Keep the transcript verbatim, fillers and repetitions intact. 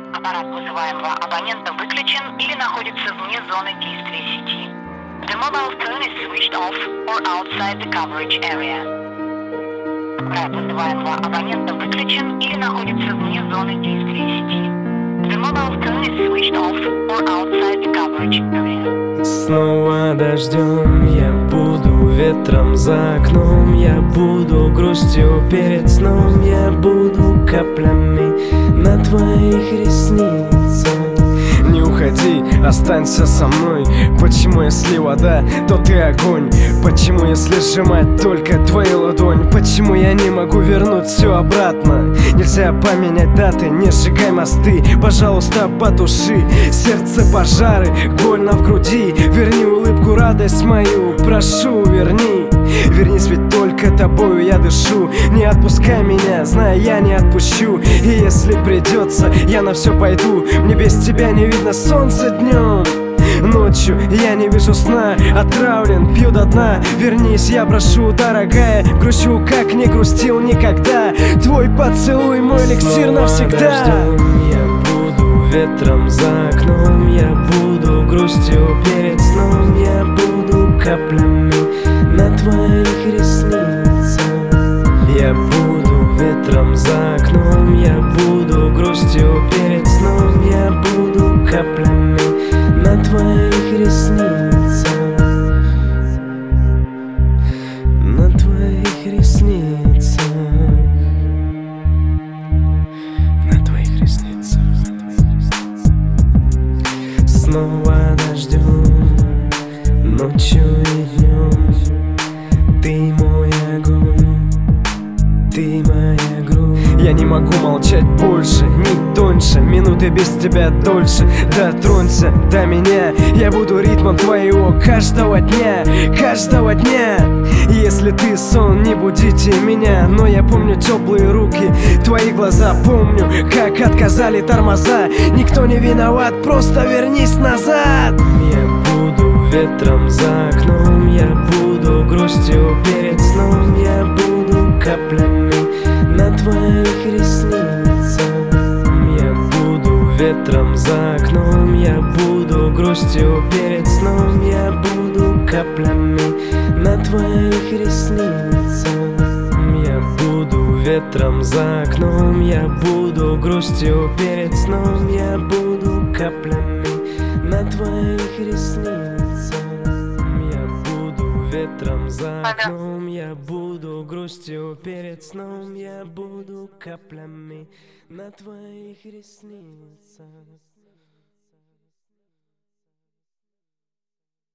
Аппарат вызываемого абонента выключен или находится вне зоны действия сети. The mobile phone is switched off or outside the coverage area. Аппарат вызываемого абонента выключен или находится вне зоны действия сети. The mobile phone is switched off or outside the coverage area. Снова дождем я буду, ветром за окном я буду, грустью перед сном я буду, каплями на твоих ресницах. Не уходи, останься со мной. Почему если вода, то ты огонь? Почему если сжимать только твою ладонь? Почему я не могу вернуть все обратно? Нельзя поменять даты, не сжигай мосты. Пожалуйста, потуши сердце пожары, больно в груди. Верни улыбку, радость мою, прошу, верни. Вернись, ведь только тобою я дышу. Не отпускай меня, знай, я не отпущу. И если придется, я на все пойду. Мне без тебя не видно солнца днем. Ночью я не вижу сна, отравлен, пью до дна. Вернись, я прошу, дорогая, грущу, как не грустил никогда. Твой поцелуй, мой эликсир навсегда. Дождем я буду, ветром за окном я буду, грустью перед сном я буду, каплями на твоих ресницах. Я буду ветром за окном, я буду, грустью перед сном я буду, каплями на твоих ресницах. На твоих ресницах. На твоих ресницах. Снова дождем, ночью и днем. Ты мой огонь, ты моя грудь. Я не могу молчать больше, ни тоньше. Минуты без тебя дольше. Дотронься до меня, я буду ритмом твоего каждого дня, каждого дня. Если ты сон, не будите меня. Но я помню теплые руки, твои глаза. Помню, как отказали тормоза. Никто не виноват, просто вернись назад. Я буду ветром за окном, я буду, грустью перед сном я буду, каплями на твоих ресницах. Я буду ветром за окном, я буду, грустью перед сном я буду, каплями на твоих ресницах. Я буду ветром за окном, я буду, грустью перед сном я буду, каплями на твоих ресницах. Я буду ветром за окном, я буду, грустью перед сном я буду, каплями на твоих ресницах.